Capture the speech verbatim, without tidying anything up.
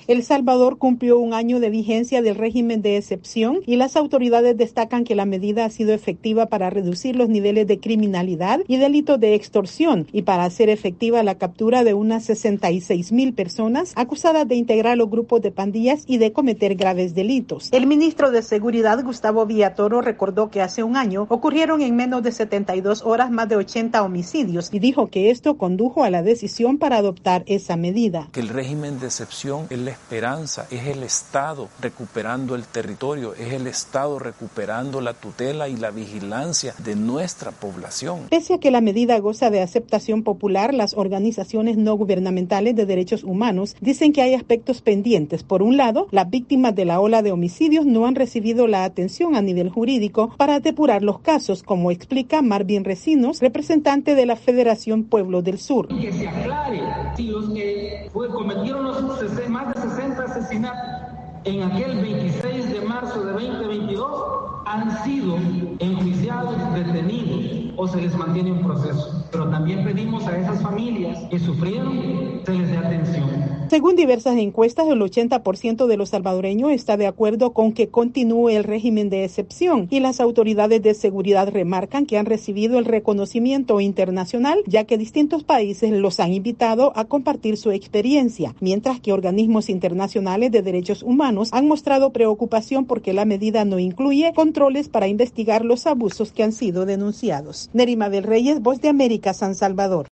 El Salvador cumplió un año de vigencia del régimen de excepción y las autoridades destacan que la medida ha sido efectiva para reducir los niveles de criminalidad y delitos de extorsión y para hacer efectiva la captura de unas sesenta y seis mil personas acusadas de integrar los grupos de pandillas y de cometer graves delitos. El ministro de Seguridad, Gustavo Villatoro, recordó que hace un año ocurrieron en menos de setenta y dos horas más de ochenta homicidios y dijo que esto condujo a la decisión para adoptar esa medida. Que el régimen de excepción es la esperanza, es el Estado recuperando el territorio, es el Estado recuperando la tutela y la vigilancia de nuestra población. Pese a que la medida goza de aceptación popular, las organizaciones no gubernamentales de derechos humanos dicen que hay aspectos pendientes. Por un lado, las víctimas de la ola de homicidios no han recibido la atención a nivel jurídico para depurar los casos, como explica Marvin Recinos, representante de la Federación Pueblos del Sur. Que se aclare si los que fue, cometieron los más de sesenta asesinatos en aquel veintiséis de marzo de veinte veintidós han sido enjuiciados, detenidos o se les mantiene un proceso. Pero también pedimos a esas familias que sufrieron se les dé atención. Según diversas encuestas, el ochenta por ciento de los salvadoreños está de acuerdo con que continúe el régimen de excepción y las autoridades de seguridad remarcan que han recibido el reconocimiento internacional ya que distintos países los han invitado a compartir su experiencia, mientras que organismos internacionales de derechos humanos han mostrado preocupación porque la medida no incluye controles para investigar los abusos que han sido denunciados. Nerima del Reyes, Voz de América, San Salvador.